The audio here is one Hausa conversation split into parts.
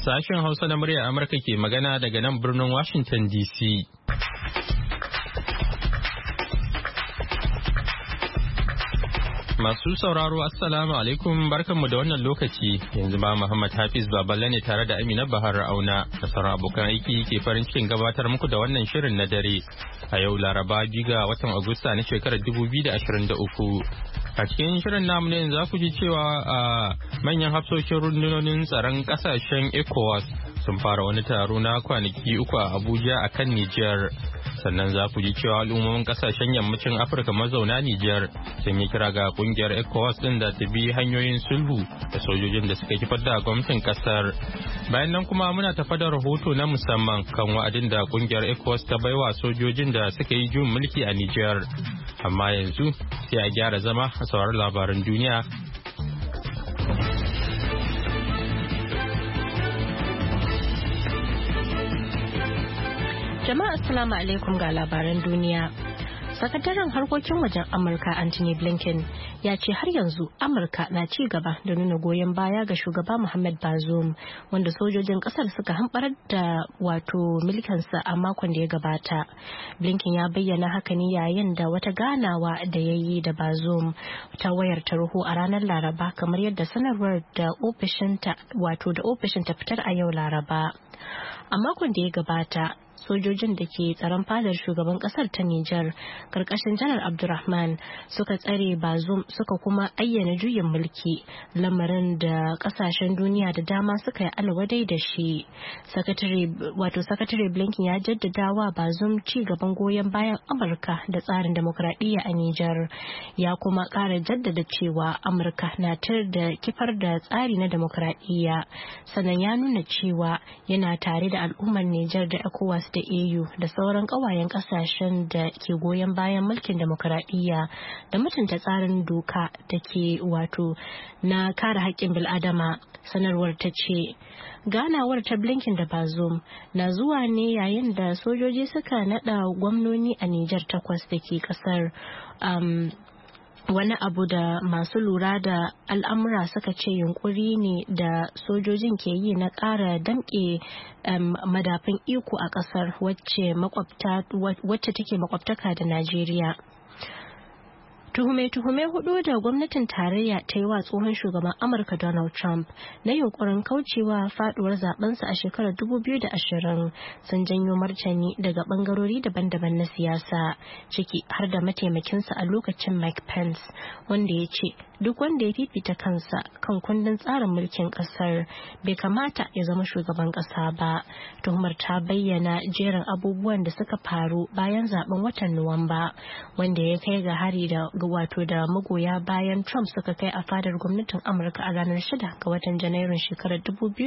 Sashen Hausa na muryar Amurka ke magana daga nan birnin Washington DC. Masu sauraro Assalamu alaikum barkanmu da wannan lokaci yanzu ba Muhammad Hafiz Baballe ne tare da Amina Bahar Auna da sauran abokan aiki ke farin cikin gabatar muku da wannan shirin na dare a yau Laraba giga watan Agusta na shekarar 2023. A cikin shirin namu ne za ku ji cewa a manyan hafsoshin rundunonin tsaron kasashen ECOWAS sun fara wani taro na kwanaki uku a Abuja a kan Nijar. Sannan za ku ji cewa al'ummomin kasashen yammacin Afirka mazauna Nijar sun yi kira ga kungiyar ECOWAS din da ta bi hanyoyin sulhu da sojojin da suka kifar da gwamnatin kasar. Bayan nan kuma muna tafa da rahoto na musamman kan wa'adin da kungiyar ECOWAS ta baiwa sojojin da suka yi juyin mulki a Nijar. Amma yanzu sai a gyara zama a saurari labaran duniya. Jama'a assalamu alaikum ga labaran duniya. Sakataren harkokin wajen Amurka Anthony Blinken ya ce har yanzu Amurka na ci gaba da nuna goyon baya ga shugaba Mohamed Bazoum wanda sojojin kasar suka hamɓarar da wato mulkinsa a makon da ya gabata. Blinken ya bayyana haka ne yayin da wata ganawa da ya yi da Bazoum ta wayar tarho a ranar Laraba kamar yadda sanarwar da ofishinta fitar a yau Laraba. A makon da ya gabata sojojin da ke tsaron fadar shugaban kasar ta Nijar karkashin janar Abdurrahman suka tsare Bazoum suka kuma ayyana juyin mulki lamarin da kasashen duniya da dama suka yi alwadai da shi. Sakatare Blinken ya jaddada wa Bazoum ci gaban goyon bayan Amurka da tsarin demokradiyya a Nijar ya kuma kara jaddada cewa Amurka na tar da kifar da tsari na demokradiyya sannan ya nuna cewa yana tare da al'ummar Nijar da ECOWAS da EU da sauran kawayen kasashen da ke goyon bayan mulkin demokuraɗiyya da mutunta tsarin doka da ke wato na kare haƙƙin bil'adama. Sanarwar ta ce ganawar ta Blinken da Bazoum na zuwa ne yayin da sojoji suka nada gwamnoni a Nijar 8 da ke kasar. Wani abu da masu lura da al'amura suka ce yunkuri ne da sojojin ke yi na ƙara damƙe madafin iko a ƙasar wacce take makwabtaka da Najeriya. Tuhume-tuhume hudu da gwamnatin tarayya ta yi wa tsohon shugaban Amurka Donald Trump na yunkurin kaucewa faduwar zabensa a shekarar 2020 sun janyo martani daga bangarori daban-daban na siyasa ciki har da mataimakinsa a lokacin Mike Pence wanda ya ce duk wanda ya fifita kansa kan kundin tsarin mulkin kasar bai kamata ya zama shugaban kasa ba. Tuhumar ta bayyana jerin abubuwan da suka faru bayan zaben watan Nuwamba wanda ya kai ga hari da magoya bayan Trump suka kai a fadar gwamnatin Amurka a ranar 6 ga watan Janairun shekarar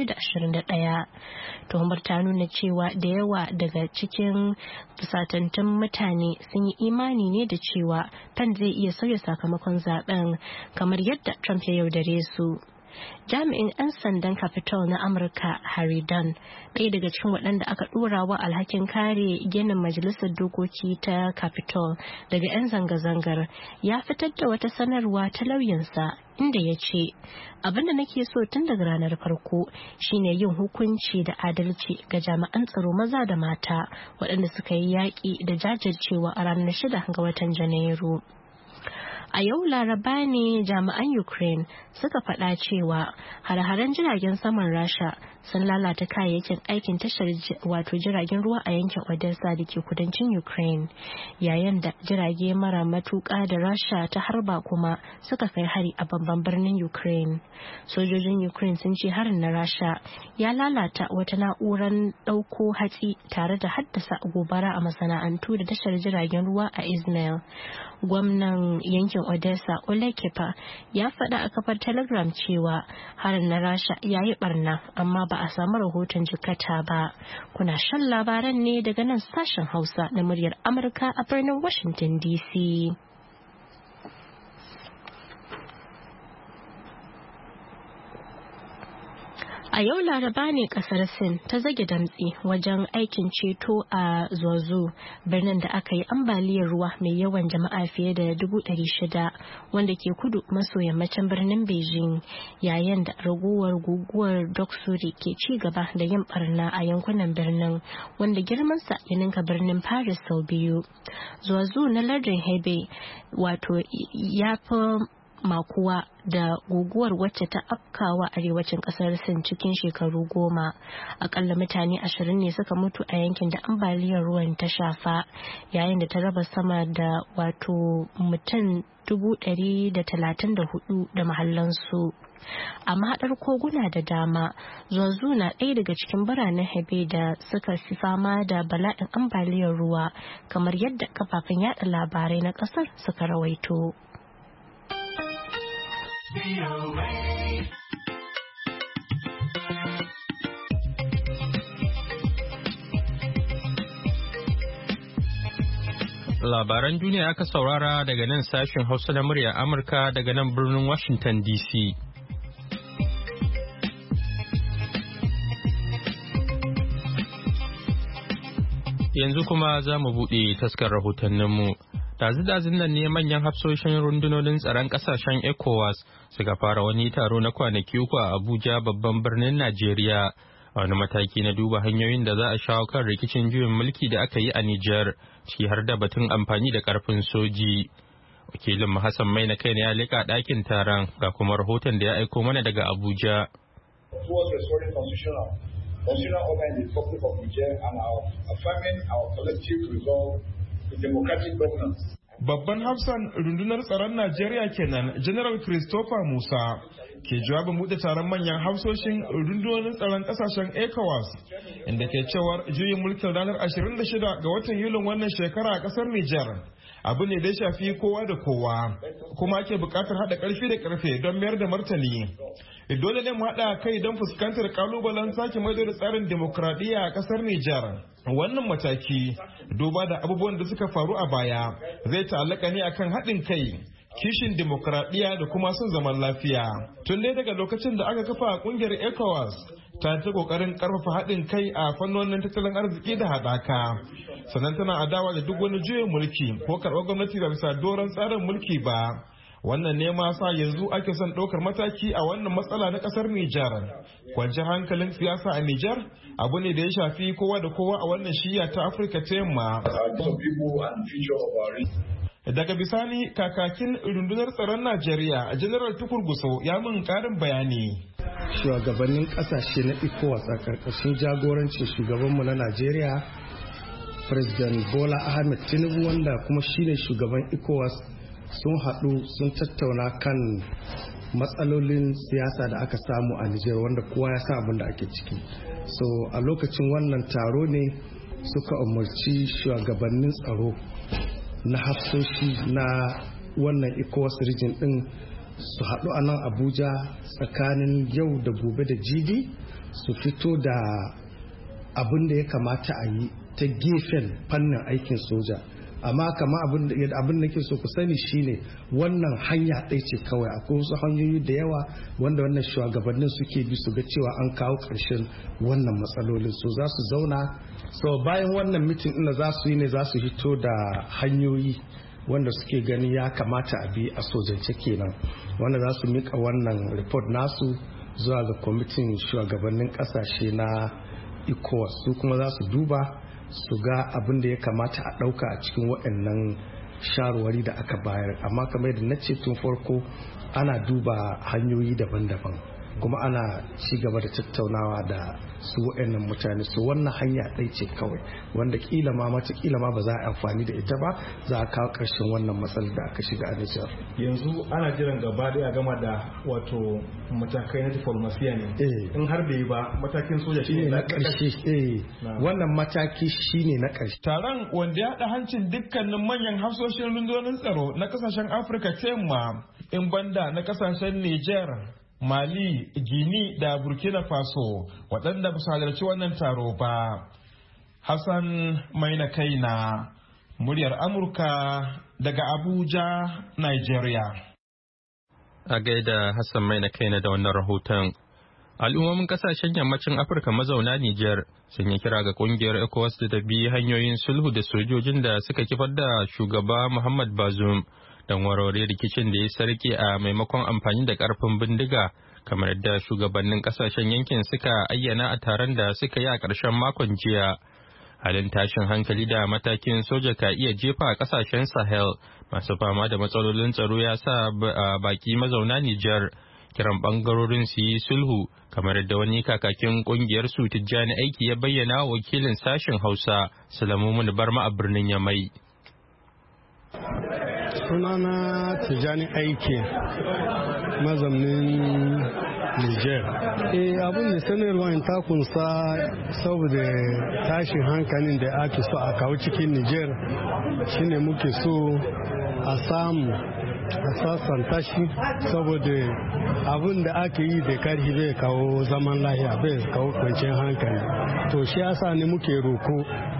2021. Tuhumar ta nuna cewa da yawa daga cikin fusatattun mutane sun yi imani ne da cewa Pence zai iya sauya sakamakon zaben kamar yadda Trump ya yaudare su. Jami'in 'yan sandan Capitol na Amurka Harry Dunn, ɗaya daga cikin waɗanda aka ɗora wa alhakin kare ginin majalisar dokoki ta Capitol daga 'yan zanga-zangar, ya fitar da wata sanarwa ta lauyansa inda ya ce, "Abinda nake so tun daga ranar farko shine yin hukunci da adalci ga jami'an tsaro maza da mata waɗanda suka yi yaƙi da jajircewa a ranar 6 ga watan Janairu." A yau Laraba ne jami'an Ukraine suka faɗa cewa hare-haren jiragen saman Rasha sun lalata kayayyakin aikin tashar jiragen ruwa a yankin Odessa da ke kudancin Ukraine, yayin da jirage mara matuƙa da Rasha ta harba kuma suka kai hari a babban birnin Ukraine. Sojojin Ukraine sun ce harin na Rasha ya lalata wata na'urar ɗauko hatsi tare da haddasa gobara a masana'antu da tashar jiragen ruwa a Izmail. Gwamnan yankin Odessa Oleg Kipa ya faɗa a kafar Telegram cewa harin na Rasha ya yi barna amma ba a samu rahoton jikata ba. Kuna shan labaran ne daga nan sashen Hausa na muryar Amurka a birnin Washington DC. A yau Laraba ne kasar Sin ta zage damtse wajen aikin ceto a Zhuozhou, birnin da aka yi ambaliyar ruwa mai yawan jama'a fiye da 600,000 wanda ke kudu maso yammacin birnin Beijing, yayin da raguwar guguwar Doksuri ke ci gaba da yin barna a yankunan birnin wanda girmansa ya ninka birnin Paris sau biyu. Zhuozhou na lardin Hebei wato ya fi makuwa da guguwar wacce ta afkawa arewacin kasar Sin cikin shekaru 10. Akalla mutane 20 ne suka mutu a yankin da ambaliyar ruwan ta shafa, yayin da ta raba sama da wato mutum 134 da mahallansu. A mahaɗar koguna da dama, Zhuozhou na ɗaya daga cikin biranen Hebei da suka fi fama da bala'in ambaliyar ruwa, kamar yadda kafafen yada labarai na ƙasar suka rawaito. Labaran duniya aka saurara daga nan sashen Hausa na murya Amurka daga nan birnin Washington DC. Yanzu kuma za mu buɗe taskar rahotanninmu. Dazu-dazun nan ne manyan hafsoshin rundunonin tsaron ƙasashen ECOWAS suka fara wani taro na kwanaki uku a Abuja babban birnin Najeriya. Wani mataki na duba hanyoyin da za a shawo kan rikicin juyin mulki da aka yi a Nijar, ciki har da batun amfani da ƙarfin soji. Wakilin Hassan Mai na kai ne ya leƙa ɗakin taron ga kuma rahoton da ya aiko mana daga Abuja. Constitutional order in the Republic of Niger and affirming our collective resolve to democratic governance. Babban hafsan rundunar tsaron Najeriya kenan General Christopher Musa ke jawabin buɗe taron manyan hafsoshin rundunonin tsaron ƙasashen ECOWAS inda ke cewar juyin mulkin ranar 26 ga watan Yulin wannan shekara a ƙasar Nijar abu ne da ya shafi kowa da kowa kuma ake buƙatar haɗa ƙarfi da ƙarfe don mayar da martani. Dole ne mu haɗa kai don fuskantar kalubalen sake maido da tsarin demokradiyya a ƙasar Nijar. Wannan mataki, duba da abubuwan da suka faru a baya, zai ta'allaka ne akan haɗin kai, kishin demokradiyya da kuma son zaman lafiya. Tun dai daga lokacin da aka kafa ƙungiyar ECOWAS, ta ta ƙoƙarin ƙarfafa haɗin kai a fannonin tattalin arziki da haɗaka. Sannan tana adawa da duk wani juyin mulki ko karɓar gwamnati ba bisa doron tsarin mulki ba. Wannan ne ma sa yanzu ake son ɗaukar mataki a wannan matsala na ƙasar Nijar. Kwanciyar hankalin siyasa a Nijar abu ne da ya shafi kowa da kowa a wannan shiya ta Afirka ta yamma. Daga bisani kakakin rundunar tsaron Najeriya General Tukur Gusau ya mun ƙarin bayani. Shugabannin ƙasashe na ECOWAS a ƙarƙashin jagorancin shugabanmu na Najeriya, President Bola Ahmed Tinubu, wanda kuma shine shugaban ECOWAS, sun haɗu sun tattauna kan matsalolin siyasa da aka samu a Nijar wanda kowa ya sa abin da ake ciki. So a lokacin wannan taro ne suka umarci shugabannin tsaro na hafsoshi na wannan ECOWAS region din su haɗu a nan Abuja tsakanin yau da gobe da jibi su fito da abin da ya kamata a yi ta gefen fannin aikin soja. Amma kama abin da ke so ku sani shine wannan hanya ɗaya ce kawai, akwai wasu hanyoyi da yawa wanda wannan shugabannin suke bi su ga cewa an kawo ƙarshen wannan matsalolin. So za su zauna, so bayan wannan mitin ina za su yi ne za su hito da hanyoyi wanda suke gani ya kamata a bi a sojance kenan, wanda za su mika wannan report nasu zuwa ga kwamitin shugabannin ƙasashe na ECOWAS, su kuma za su duba su ga abin da ya kamata a ɗauka a cikin waɗannan shawarwari da aka bayar. Amma kamar yadda na ce tun farko, ana duba hanyoyi daban-daban kuma ana ci gaba da tattaunawa da su waɗannan mutane. Su wannan hanya ɗaya ce kawai wanda kila ma ba za a amfani da ita ba, za a kawo ƙarshen wannan matsalar da aka shiga a Nijar. Yanzu ana jiran gaba ɗaya gama da wato matakai na diplomasiya ne. In har bai ba matakin soja shine na ƙarshe. Wannan mataki shine na ƙarshe. Taron wanda ya haɗa hancin dukkanin manyan hafsoshin rundunonin tsaro na ƙasashen Afirka ta yamma, in banda na ƙasashen Nijar, Mali, Gini da Burkina Faso waɗanda ba su halarci wannan taro ba. Hassan Maina Kaina, muryar Amurka daga Abuja, Nigeria. A gaida Hassan Maina Kaina da wannan rahoton. Al'ummomin kasashen yammacin Afirka mazauna Nijar sun yi kira ga kungiyar ECOWAS da ta bi hanyoyin sulhu da sojojin da suka kifar da shugaba Muhammad Bazoum don warware rikicin da ya sarke a maimakon amfani da karfin bindiga kamar yadda shugabannin kasashen yankin suka ayyana a taron da suka yi a ƙarshen makon jiya. Halin tashin hankali da matakin soja ka iya jefa a kasashen Sahel masu fama da matsalolin tsaro ya sa baki mazauna Nijar kiran bangarorin su yi sulhu kamar yadda wani kakakin kungiyar su Tijjani Aiki ya bayyana wa wakilin sashen Hausa Salamumun Barma a birnin Yamai. Sunana Tijjani Aiki mazaunin Niger. Abin da sanarwar ta kunsa saboda tashin hankalin da ake so a kawo cikin Niger shine muke so a samu a sassanta shi saboda abin da ake yi da karfi bai kawo zaman lahiya bai kawo kwanciyar hankali. To shi yasa ne muke roko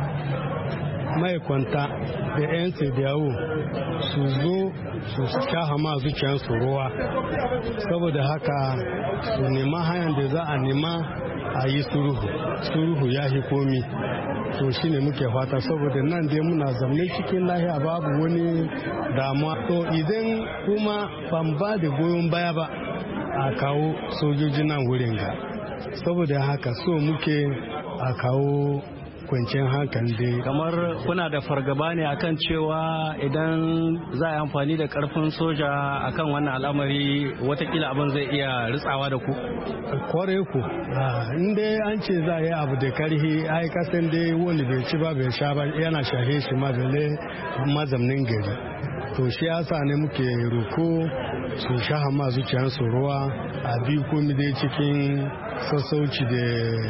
mai kwanta da 'yan sediyawo su zo su sha ma zuciyarsu ruwa saboda haka su nema hanyar da za a nema a yi suruhu ya hi komi. To shi ne muke fata saboda nan dai muna zamne cikin lahiya babu wani damuwa. To idan kuma ban ba da goyon baya ba a kawo sojoji nan wurin ga saboda haka so muke a kawo kwanciyar hankali dai. Kamar kuna da fargaba ne akan cewa idan za a yi amfani da karfin soja akan wannan al'amari watakila abin zai iya ritsawa da ku? Kware ku inda an ce za a yi abu da karhi ai kasan dai wanda bai ci ba bai sha ba yana shahe shi ma bale mazamnin gari. To shi yasa ne muke roko su sha ma zuciyarsu ruwa a biyu komi dai cikin sassauci da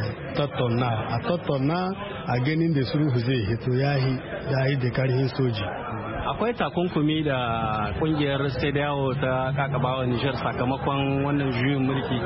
tattauna a ganin da sulhu zai hito yayi da karhin soji. Akwai takunkumi da kungiyar Sediyawo ta kakabawa Nijar sakamakon wannan juyin mulki.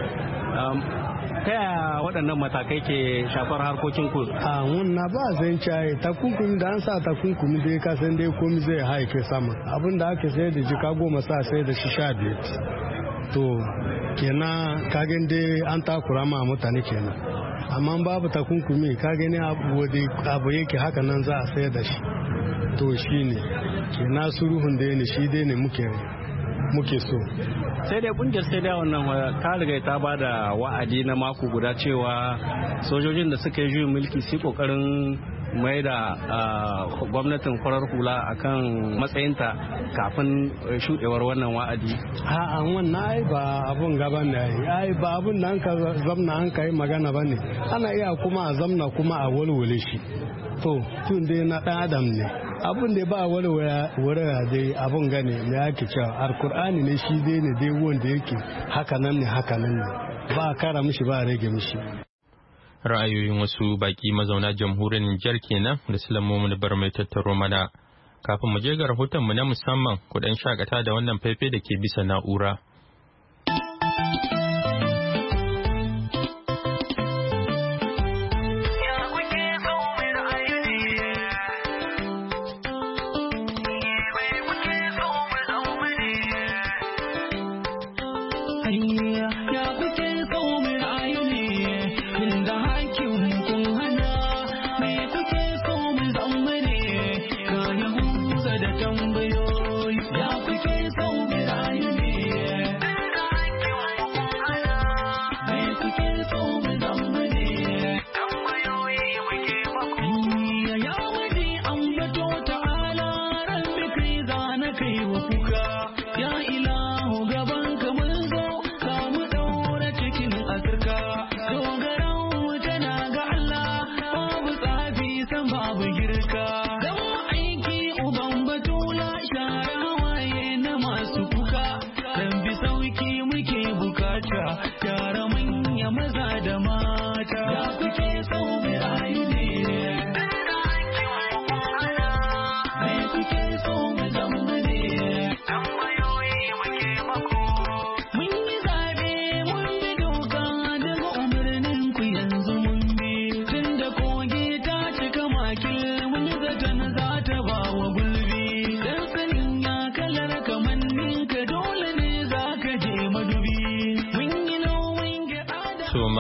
Ta yaya waɗannan matakai ke shafar harkokin ku? A wannan ba zan caye takunkumi da an sa takunkumi dai ka san dai komai zai haike sama. Abin da ake sayar da jika 10 sa sai da shi 15. To kenan kagen dai an takura ma mutane kenan. Amma babu takunkumi ka gani abu yake haka nan za a sayar da shi. To shi ne kenan suruhun da ne shi dai ne muke so. Sai dai kungiyar sai da wannan ta riga ta ba da wa'adi na mako guda cewa sojojin da suka yi juyin mulki su kokarin mai da gwamnatin farar hula akan matsayinta kafin shudewar wannan wa'adi. A'a wannan ai ba abun gaba ne ai ba abun da an ka zamna an kai magana bane. Ana iya kuma a zamna kuma a walwale shi. To tun dai na dan adam ne. Abun da ba walwala dai abun gane me yake cewa alkur'ani ne shi dai ne dai wanda yake haka nan ne ba kara mishi ba rage mishi. Ra'ayoyin wasu baki mazauna jamhuriyar Nijar kenan da Sulaiman bar mai tattaro mana. Kafin mu je ga rahoton mu na musamman ku dan shakata da wannan faifai da ke bisa na'ura.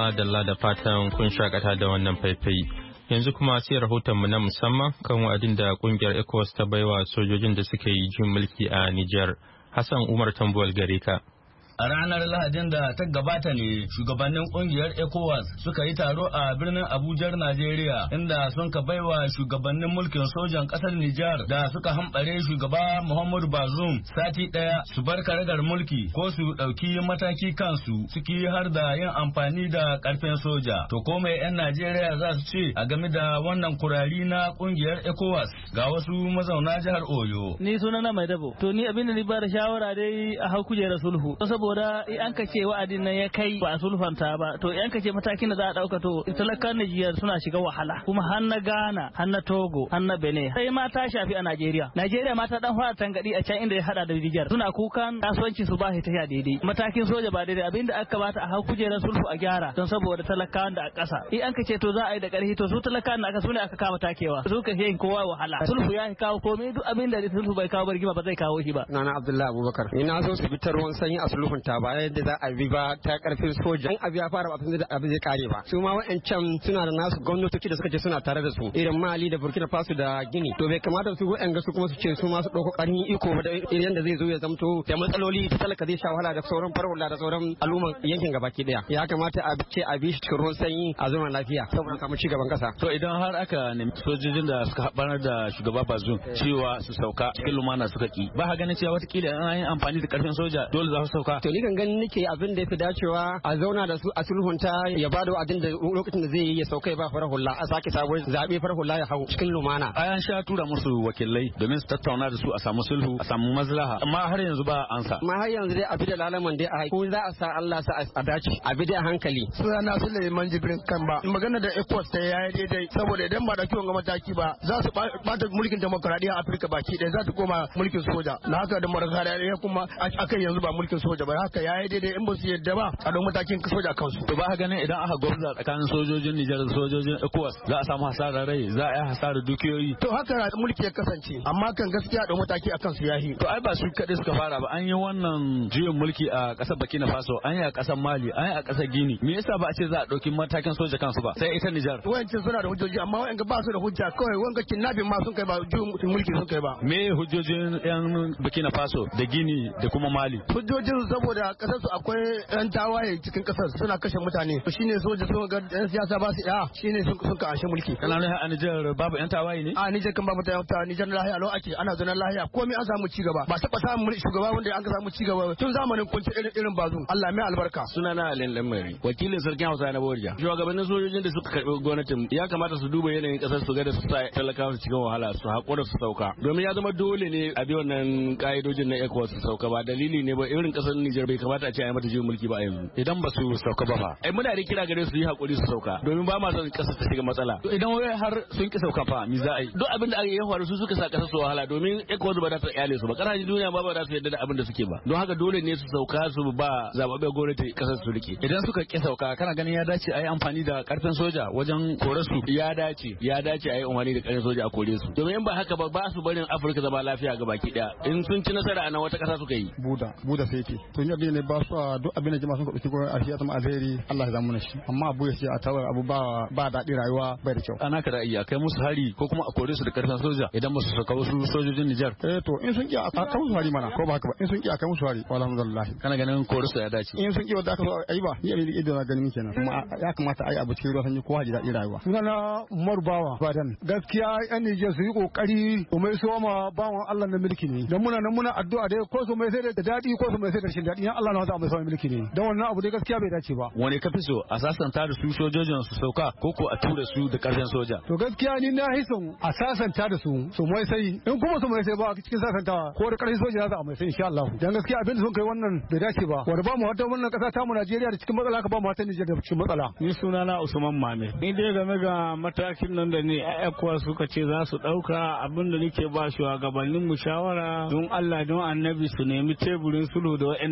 madalla da fatan kun shakata da wannan faifai. Yanzu kuma sai rahotonmu na musamman kan wa'adin da kungiyar ECOWAS ta baiwa sojojin da suka yi jin mulki a Nijar. Hassan Umar Tambuwal gare ka. A ranar Lahadin da ta gabata ne shugabannin kungiyar ECOWAS suka yi taro a birnin Abuja, Najeriya, inda sun ka baiwa shugabannin mulkin sojan ƙasar Nijar da suka hambare shugaba Muhammadu Bazoum sati ɗaya su bar karagar mulki ko su ɗauki mataki kansu ciki har da yin amfani da ƙarfin soja. To ko mai 'yan Najeriya za su ce a game da wannan kurari na kungiyar ECOWAS ga wasu mazauna jihar Oyo. Ni sunana Mai Dabo. To ni abin da ni ba da shawara dai a hau kujerar sulhu. Saboda an ka ce wa'adin nan ya kai ba a sulfanta ba to an ka ce matakin da za a dauka to talakan Najeriya suna shiga wahala kuma har na Ghana har na Togo har na Benin sai ma ta shafi a Najeriya ma ta dan fara tangadi a can inda ya hada da Niger suna kukan kasuwanci su ba shi ta daidai matakin soja ba daidai abinda aka bata a hau kujerar sulhu a gyara don saboda talakawan da a ƙasa an ka ce to za a yi da ƙarfi to su talakawan da aka sune aka kama takewa su ka yin kowa wahala sulhu ya kawo komai duk abinda sulhu bai kawo bargima ba zai kawo shi ba. Nana Abdullahi Abubakar ina so su bitar ruwan sanyi a sulhun ta ba yadda za a bi ba ta karfin soja in abu ya fara abin da abin zai kare ba su ma wa'ancan suna da nasu gwamnatoci da suka ce suna tare da su irin Mali da Burkina Faso da Gini to bai kamata su wa'anga su kuma su ce su ma su dauko karhin iko ba da irin da zai zo ya zamto da matsaloli da talaka zai sha wahala da sauran farwala da sauran al'umman yankin gabaki daya ya kamata a ce a bi shi ruwan sanyi a zaman lafiya saboda samu ci gaban kasa. To idan har aka nemi sojojin da suka haɓarar da shugaba Bazoum cewa su sauka cikin lumana suka ki ba ha ganin cewa watakila an yi amfani da karfin soja dole za su sauka. To ni kan ganin nake abin da yafi dacewa a zauna da su a sulhunta ya bada wa'adin da lokacin da zai yi ya saukai ba farar hula a sake sabon zabe farar hula ya hau cikin lumana. An sha tura musu wakilai domin su tattauna da su a samu sulhu a samu maslaha amma har yanzu ba ansa. Amma har yanzu dai abi da lalaman dai a ko za a sa Allah sa a dace abi da hankali. Sunana Suleiman Jibrin Kamba magana da ECOWAS ta yayi daidai saboda idan ba da kiwon ga mataki ba za su bata mulkin demokradiyya a Afirka baki ɗaya za su koma mulkin soja na haka demokradiyya kuma akai yanzu ba mulkin soja ba haka yayi daidai in ba su yadda ba a don matakin soja kansu. To ba ganin idan aka gwamza tsakanin sojojin Nijar da sojojin ECOWAS za a samu hasarar rai za a yi hasarar dukiyoyi. To haka mulki ya kasance amma kan gaskiya da mataki akan su yahi. To ai ba su kaɗai suka fara ba an yi wannan juyin mulki a ƙasar Burkina Faso an yi a ƙasar Mali an yi a ƙasar Gini me yasa ba a ce za a ɗauki matakin soja kansu ba sai ita Nijar. Wayancin suna da hujjoji amma wayanga ba su da hujja kawai wanga kidnapping ma sun kai ba juyin mulki sun kai ba. Me hujjojin yan Burkina Faso da Gini da kuma Mali? Hujjojin saboda ƙasar su akwai yan tawaye cikin kasar suna kashe mutane to shine soja sun ga yan siyasa ba su shine sun ka ashe mulki. Kana nuna a Nijar babu yan tawaye ne? A Nijar kan babu tawaye Nijar lahiya lau ake ana zaune lahiya komai an samu ci gaba ba taba samun shugaba wanda an samu ci gaba tun zamanin kunci irin Bazoum Allah mai albarka. Sunana Alin Lamari wakilin sarkin Hausa na Borja. Shugabannin sojojin da suka karbi gwamnatin ya kamata su duba yanayin kasar su ga da su sa talakawa su cikin wahala su hakura su sauka domin ya zama dole ne a bi wannan ka'idojin na ECOWAS su sauka ba dalili ne ba irin kasar Nijar bai kamata a ce a yi mata juyin mulki ba a yanzu. Idan ba su sauka ba fa. Ai muna da kira gare su yi hakuri su sauka domin ba ma son kasar ta shiga matsala. To idan wai har sun ki sauka fa mi za a yi? Duk abin da aka yi faru su suka sa kasar su wahala domin ECOWAS ba za ta kyale su ba. Kasashen duniya ba za su yarda da abin da suke ba. Don haka dole ne su sauka su ba zababben gwamnati kasar su rike. Idan suka ki sauka kana ganin ya dace a yi amfani da karfin soja wajen kore su? Ya dace a yi amfani da karfin soja a kore su. Domin in ba haka ba su barin Afirka zama lafiya ga baki daya. In sun ci nasara a nan wata kasa suka yi. Buda sai ke. To ni abin ne ba su duk abin da jama'a sun kwaɓi ko a shi ya zama alheri Allah ya zama shi amma abu ya ce a tawar abu ba daɗi rayuwa bai da kyau. Ana ka ra'ayi a kai musu hari ko kuma a kore su da karfin soja idan ba su saka wasu sojojin Nijar. To in sun ki a kai musu hari mana ko ba haka ba in sun ki a kai musu hari alhamdulillah. Kana ganin kore su ya dace. In sun ki wanda aka so ayi ba ni abin da ido na ganin kenan kuma ya kamata ayi abu cikin ruwa sanyi ko haji daɗi rayuwa. Sunana Umar Bawa Badan gaskiya yan Nijar su yi kokari ko mai so ma bawan Allah na mulki ne dan muna addu'a dai ko su mai sai da daɗi ko su mai sai da rashin daɗi Allah na wata mai sai mulki ne dan wannan abu dai gaskiya bai dace ba. Wani ka fi so a sasanta da su sojojin su sauka ko ko a tura su da karfin soja? To gaskiya ni na hison a sasanta da su mai sai in kuma su mai sai ba cikin sasantawa ko da karfin soja za a mai sai insha Allah dan gaskiya abin da sun kai wannan bai dace ba wanda ba mu wata wannan kasa ta mu Najeriya da cikin matsala ka ba mu wata Nijar da cikin matsala. Ni sunana Usman Mame ni dai game ga matakin nan da ne ECOWAS suka ce za su dauka abin da nake ba shugabannin mu shawara don Allah don Annabi su nemi teburin sulhu da wa'annan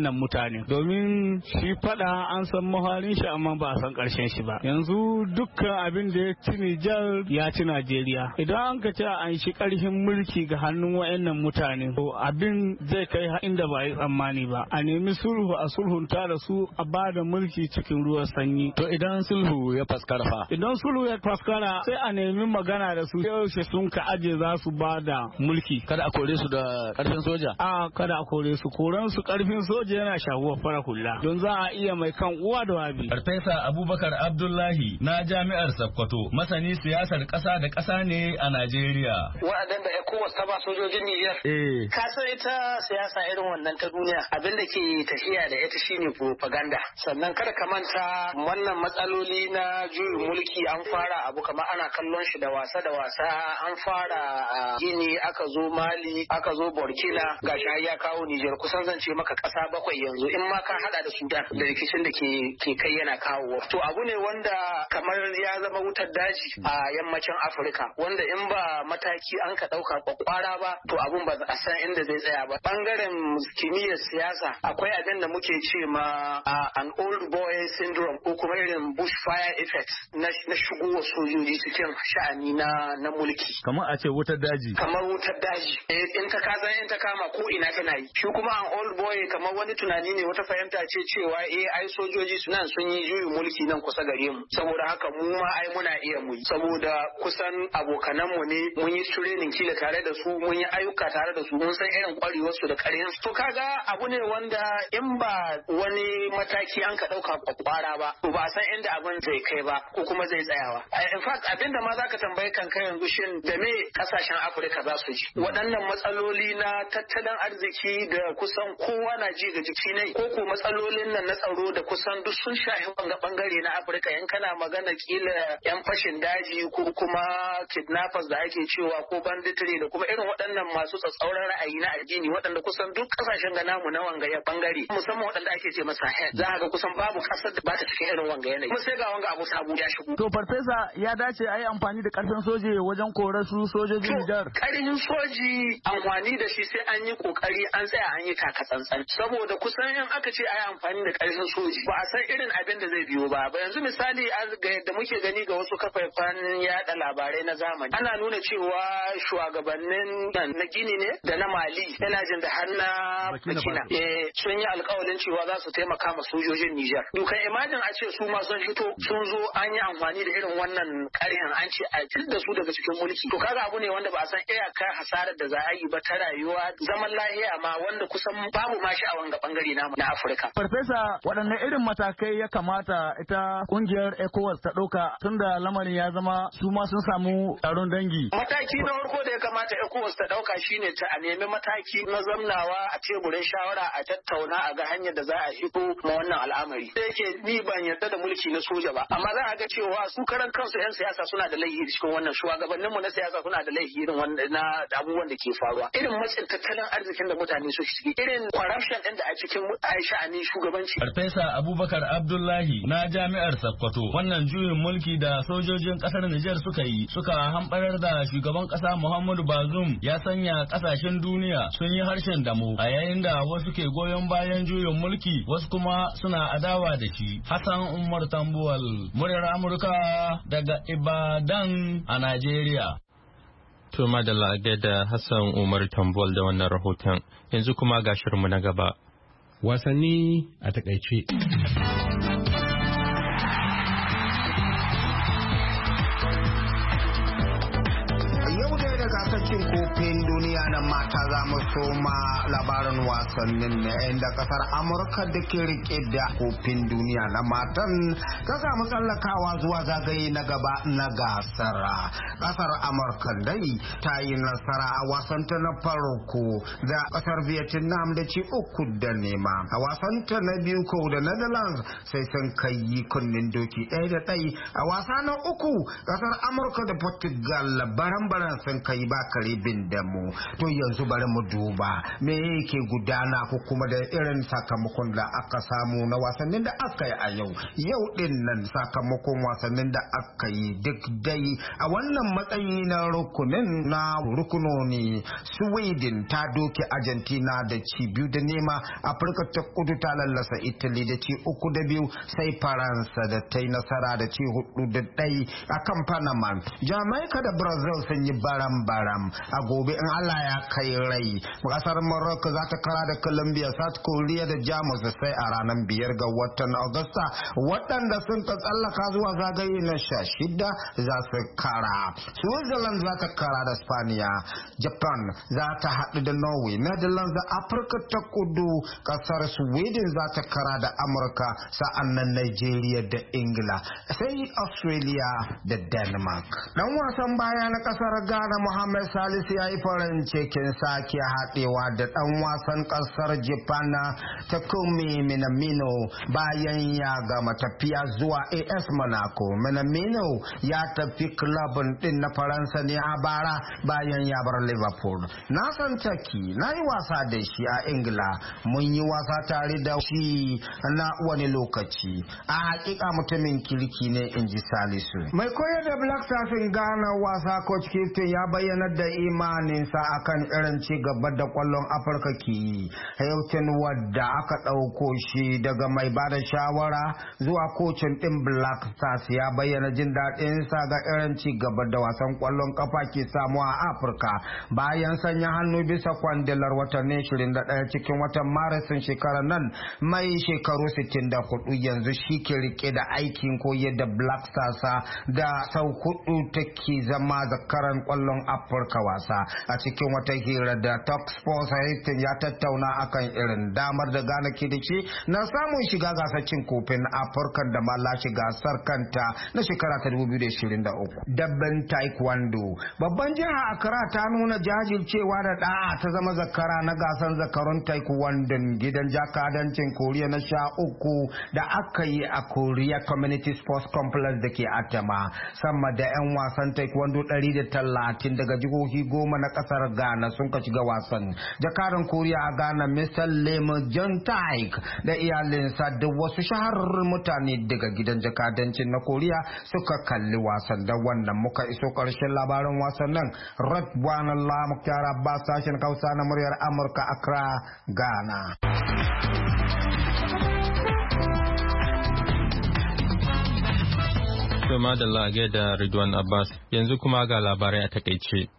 wa'annan mutane, domin shi fada an san maharin shi amma ba a san karshen shi ba. Yanzu dukkan abin da ya ci Nijar ya ci Najeriya. Idan an ka ce an shi karfin mulki ga hannun wa'annan mutane, to abin zai kai inda ba yi tsammani ba. A nemi sulhu, a sulhunta da su, a ba da mulki cikin ruwan sanyi. To idan sulhu ya faskara fa? Idan sulhu ya faskara sai a nemi magana da su, yaushe sun ka aje za su ba da mulki. Kada a kore su da karfin soja? Kada a kore su. Koran su karfin soja yana shaguwar fara hula. Don za a iya mai kan uwa da wabi. Farfesa Abubakar Abdullahi na Jami'ar Sokoto, masani siyasar ƙasa da ƙasa ne a Najeriya. Wa'adan da ECOWAS ta ba sojojin Niger. Ka san ita siyasa irin wannan ta duniya, abin da ke tafiya da ita shine propaganda. Sannan kada ka manta wannan matsaloli na juyin mulki an fara abu kamar ana kallon shi da wasa an fara a Gini, aka zo Mali, aka zo Burkina, gashi har ya kawo Niger. Kusan zan ce maka ƙasa 7 yanzu, in ma ka hada da Sudan da rikicin da ke kai yana kawo. To abu ne wanda kamar ya zama wutar daji a yammacin Afirka, wanda in ba mataki an ka dauka kwakwara ba, to abun ba a san inda zai tsaya ba. Bangaren kimiyyar siyasa akwai abin da muke ce ma an old boy syndrome, ko kuma irin bushfire effect na shigowar sojoji cikin sha'ani na mulki. Kamar a ce wutar daji. Kamar wutar daji. In ta kama ko ina tana yi. Shi kuma an old boy kamar wani tunani ne, wata fahimta ce cewa ai sojoji sun yi juyin mulki nan kusa gare mu. Saboda haka mu ma ai muna iya mu yi. Saboda kusan abokanan mu ne, mun yi training kila tare da su, mun yi ayyuka tare da su, mun san irin kwarewar su da ƙarfin su. To kaga abu ne wanda in ba wani mataki an ka dauka kwakwara ba, to ba san inda abin zai kai ba ko kuma zai tsayawa. In fact abinda ma zaka tambaye kanka yanzu shin da me kasashen Afirka za su ji waɗannan matsaloli na tattalin arziki da kusan kowa na ji ga jiki ne, ko ko matsalolin nan na tsaro da kusan duk sun shafi wanga bangare na Afirka. In kana magana kila yan fashin daji ko kuma kidnappers da ake cewa ko banditry da kuma irin waɗannan masu tsatsauran ra'ayi na addini, waɗanda kusan duk kasashen ga namu na wanga ya bangare, musamman waɗanda ake ce masa Sahel, za ka ga kusan babu kasar da ba ta cikin irin wanga yanayi. Kuma sai ga wanga abu sabu ya shigo. To farfesa, ya dace a yi amfani da karfin soje wajen korar su sojojin Nijar? Karfin soji amfani da shi sai an yi kokari an tsaya an yi taka tsantsan, saboda kusan in aka ce a yi amfani da karfin soji ba a san irin abin da zai biyo ba. Yanzu misali ga yadda muke gani ga wasu kafafen yada labarai na zamani, ana nuna cewa shugabannin na Gini ne da na Mali, yana jin da har na Burkina sun yi alkawalin cewa za su taimaka ma sojojin Nijar. Dukan imajin a ce su ma sun fito sun zo an yi amfani da irin wannan ƙarhin an ce a da su daga cikin mulki. To kaga abu ne wanda ba a san iyakar hasarar da za a yi ba ta rayuwa, zaman lahiya ma wanda kusan babu ma shi a wanga bangare namu na Afirka. Farfesa, waɗanne irin matakai ya kamata ita kungiyar ECOWAS ta ɗauka tunda lamarin ya zama su ma sun samu taron dangi? Mataki na farko da ya kamata ECOWAS ta ɗauka shine ta a nemi mataki na zamnawa a teburin shawara, a tattauna a ga hanyar da za a hito ma wannan al'amari. Da yake ni ban yarda da mulki na soja ba, amma za a ga cewa su karan kansu 'yan siyasa suna da laifi cikin wannan, shugabanninmu na siyasa suna da laifi irin wannan na abubuwan da ke faruwa, irin matsin tattalin arzikin da mutane su ciki, irin corruption din da a cikin sha'anin shugabanci. Farfesa Abubakar Abdullahi na Jami'ar Sokoto, wannan juyin mulki da sojojin kasar Nijar suka yi suka hambarar da shugaban kasa Muhammadu Bazoum ya sanya kasashen duniya sun yi harshen damo, a yayin da wasu ke goyon bayan juyin mulki wasu kuma suna adawa da shi. Hassan Umar Tambuwal, muryar Amurka daga Ibadan a Najeriya. To madalla da Hassan Umar Tambuwal da wannan rahoton. Yanzu kuma ga shirinmu na gaba. Wasanni a takaice. Cin kofin duniya na mata za mu soma labarin wasannin na inda kasar Amurka da ke rike da kofin duniya na matan ta samu tsallakawa zuwa zagaye na gaba na gasar. Kasar Amurka dai ta yi nasara a wasanta na farko da kasar Vietnam da ci 3-0. A wasanta na biyu ko da Netherlands sai sun kai kunnen doki 1-1. A wasa na uku kasar Amurka da Portugal baran-baran sun kai ba karibin damu. To to yanzu bari mu duba me yake gudana ko kuma da irin sakamakon da aka samu na wasannin da aka yi a yau din nan. Sakamakon wasannin da aka yi duk dai a wannan matsayi na rukunoni Sweden ta doke Argentina da ci 2-0, Afirka ta Kudu ta lallasa Italy da ci 3-2, sai Faransa da ta yi nasara da ci 4-1 akan Panama. Jamaica da Brazil sun yi baram-baram. A gobe in Allah ya kai rai, kasar Morocco za ta kara da Colombia, South Korea da Jamus da sai a ranar 5 ga watan Agusta waɗanda sun ta tsallaka zuwa zagaye na 16 za su kara. Switzerland za ta kara da Spaniya, Japan za ta haɗu da Norway, Netherlands da Afirka ta Kudu, kasar Sweden za ta kara da Amurka, sa'annan Nigeria da Ingila, sai Australia da Denmark. Dan wasan baya na kasar Ghana Mohamed Salisu ya yi farin cikin sake haɗewa da dan wasan kasar Japan Takumi Minamino bayan ya gama tafiya zuwa AS Monaco. Minamino ya tafi klabin din na Faransa ne a bara bayan ya bar Liverpool. Na san Taki, na yi wasa da shi a Ingila, mun yi wasa tare da shi na wani lokaci. A hakika mutumin kirki ne, in ji Salisu. Mai koyar da Black Stars in Ghana wasa Coach Clifton ya bayyana da imaninsa akan irin ci gaba da kwallon Afirka ke yi. Hilton wadda aka ɗauko shi daga mai bada shawara zuwa kocin ɗin Black Stars ya bayyana jin daɗinsa ga irin ci gaba da wasan kwallon kafa ke samu a Afirka bayan sanya hannu bisa kwandilar watanni 21 cikin watan Marisin shekarar nan. Mai shekaru 64 yanzu shi ke rike da aikin koyar da Black Stars da sau 4 take zama zakaran kwallon Afirka wasa. A cikin wata hira da Talk Sports, Hilton ya tattauna akan irin damar da Ghana ke da shi na samun shiga gasar cin kofin Afirka da ma lashe gasar kanta na shekara ta 2023. Dabban Taekwondo, babban jiha Accra ta nuna jajircewa da da'a ta zama zakara na gasar zakarun Taekwondo gidan jakadancin Koriya na 13 da aka yi a Korea Community Sports Complex da ke Atama. Sama da 'yan wasan Taekwondo 130 daga jihohi 10 na kasar Ghana sun ka shiga wasan. Jakadan Koriya a Ghana Mr. Lim Jong Taek da iyalinsa da wasu shahararrun mutane daga gidan jakadancin na Koriya suka kalli wasan. Da wannan muka iso karshen labarin wasan nan. Radwan Allah Mukhtar Abbas, sashen Hausa na muryar Amurka, Accra, Ghana. Tuma da lage da Ridwan Abbas, yanzu kuma ga labarai a takaice.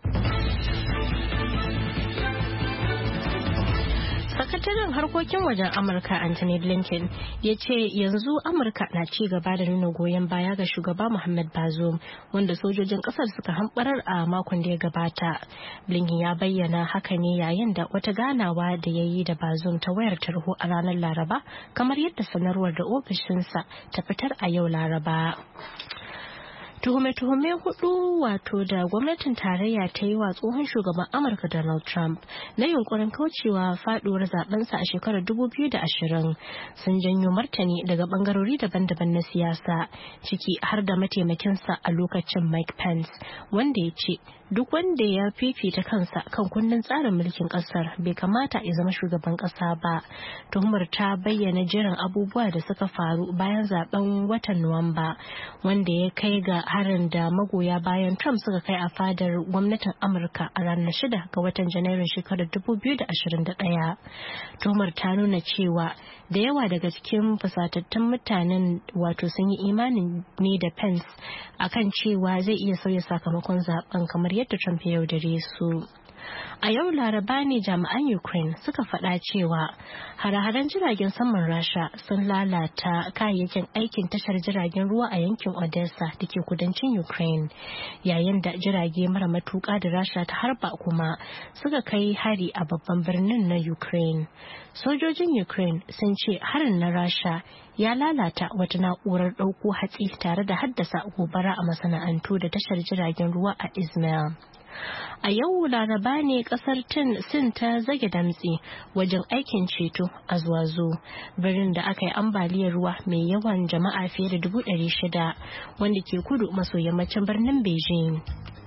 Sakataren harkokin wajen Amurka Anthony Blinken ya ce yanzu Amurka na ci gaba da nuna goyon baya ga shugaba Muhammad Bazoum wanda sojojin kasar suka hamɓarar a makon da ya gabata. Blinken ya bayyana haka ne yayin da wata ganawa da ya yi da Bazoum ta wayar tarho a ranar Laraba, kamar yadda sanarwar da ofishinsa ta fitar a yau Laraba. Tuhume-tuhume 4 wato da gwamnatin tarayya ta yi wa tsohon shugaban Amurka Donald Trump na yunkurin kaucewa faduwar zabensa a shekarar 2020 sun janyo martani daga bangarori daban-daban na siyasa, ciki har da mataimakinsa a lokacin Mike Pence, wanda ya ce duk wanda ya fifita kansa kan kundin tsarin mulkin kasar bai kamata ya zama shugaban kasa ba. Tuhumar ta bayyana jiran abubuwa da suka faru bayan zaben watan Nuwamba, wanda ya kai ga harin da magoya bayan Trump suka kai a fadar gwamnatin Amurka a ranar 6 ga watan Janairun shekarar 2021. Tuhumar ta nuna cewa da yawa daga cikin fusatattun mutanen wato sun yi imanin ne da Pence akan cewa zai iya sauya sakamakon zaben kamar yadda Trump ya yaudare su. A yau Laraba ne jami'an Ukraine suka faɗa cewa hare-haren jiragen saman Rasha sun lalata kayayyakin aikin tashar jiragen ruwa a yankin Odessa da ke kudancin Ukraine, yayin da jirage mara matuƙa da Rasha ta harba kuma suka kai hari a babban birnin na Ukraine. Sojojin Ukraine sun ce harin na Rasha ya lalata wata na'urar ɗauko hatsi tare da haddasa gobara a masana'antu da tashar jiragen ruwa a Izmail. A yau Laraba ne kasar Sin ta zage damtse wajen aikin ceto a Zuwazo, birnin da aka yi ambaliyar ruwa mai yawan jama'a fiye da 600,000 wanda ke kudu maso yammacin birnin Beijing.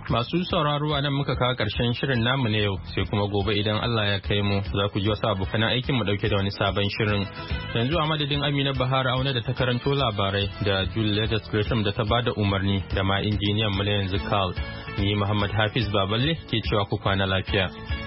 Masu sauraro a nan muka kawo ƙarshen shirin namu na yau sai kuma gobe idan Allah ya kai mu za ku ji wasu abokan aikin mu dauke da wani sabon shirin. Yanzu a madadin Amina Bahar Auna da ta karanto labarai da Julia Gresham da ta bada umarni da ma injiniyan mu na yanzu Carl. Ni Muhammad Hafiz Baballe ke cewa ku kwana lafiya.